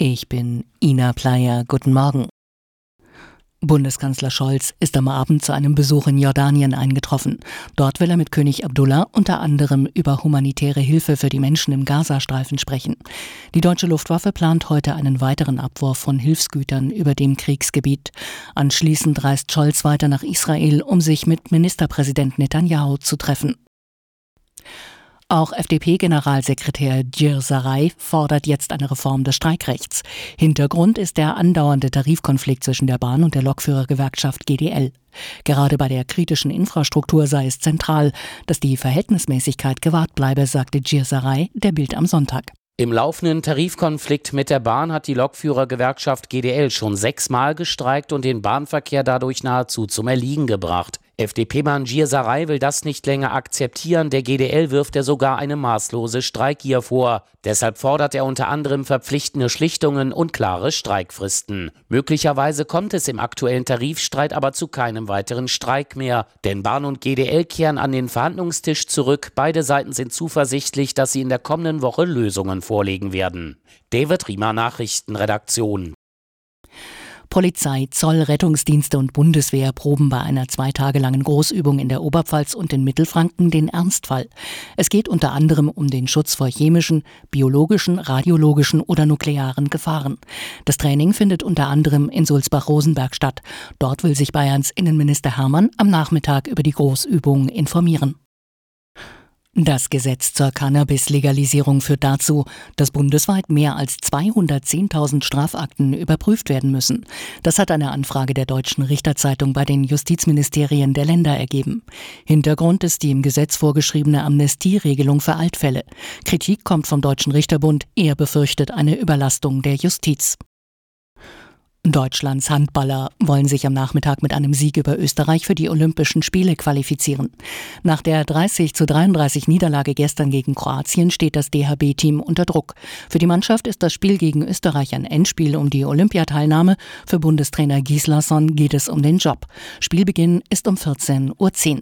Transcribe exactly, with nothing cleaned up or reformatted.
Ich bin Ina Pleyer. Guten Morgen. Bundeskanzler Scholz ist am Abend zu einem Besuch in Jordanien eingetroffen. Dort will er mit König Abdullah unter anderem über humanitäre Hilfe für die Menschen im Gazastreifen sprechen. Die deutsche Luftwaffe plant heute einen weiteren Abwurf von Hilfsgütern über dem Kriegsgebiet. Anschließend reist Scholz weiter nach Israel, um sich mit Ministerpräsident Netanyahu zu treffen. Auch F D P-Generalsekretär Djir Sarai fordert jetzt eine Reform des Streikrechts. Hintergrund ist der andauernde Tarifkonflikt zwischen der Bahn und der Lokführergewerkschaft G D L. Gerade bei der kritischen Infrastruktur sei es zentral, dass die Verhältnismäßigkeit gewahrt bleibe, sagte Djir Sarai der Bild am Sonntag. Im laufenden Tarifkonflikt mit der Bahn hat die Lokführergewerkschaft G D L schon sechsmal gestreikt und den Bahnverkehr dadurch nahezu zum Erliegen gebracht. F D P-Mann Djir Sarai will das nicht länger akzeptieren. Der G D L wirft er sogar eine maßlose Streikgier vor. Deshalb fordert er unter anderem verpflichtende Schlichtungen und klare Streikfristen. Möglicherweise kommt es im aktuellen Tarifstreit aber zu keinem weiteren Streik mehr. Denn Bahn und G D L kehren an den Verhandlungstisch zurück. Beide Seiten sind zuversichtlich, dass sie in der kommenden Woche Lösungen vorlegen werden. David Riemer, Nachrichtenredaktion. Polizei, Zoll, Rettungsdienste und Bundeswehr proben bei einer zwei Tage langen Großübung in der Oberpfalz und in Mittelfranken den Ernstfall. Es geht unter anderem um den Schutz vor chemischen, biologischen, radiologischen oder nuklearen Gefahren. Das Training findet unter anderem in Sulzbach-Rosenberg statt. Dort will sich Bayerns Innenminister Hermann am Nachmittag über die Großübung informieren. Das Gesetz zur Cannabis-Legalisierung führt dazu, dass bundesweit mehr als zweihundertzehntausend Strafakten überprüft werden müssen. Das hat eine Anfrage der Deutschen Richterzeitung bei den Justizministerien der Länder ergeben. Hintergrund ist die im Gesetz vorgeschriebene Amnestieregelung für Altfälle. Kritik kommt vom Deutschen Richterbund, er befürchtet eine Überlastung der Justiz. Deutschlands Handballer wollen sich am Nachmittag mit einem Sieg über Österreich für die Olympischen Spiele qualifizieren. Nach der dreißig zu dreiunddreißig Niederlage gestern gegen Kroatien steht das D H B-Team unter Druck. Für die Mannschaft ist das Spiel gegen Österreich ein Endspiel um die Olympiateilnahme. Für Bundestrainer Gislason geht es um den Job. Spielbeginn ist um vierzehn Uhr zehn.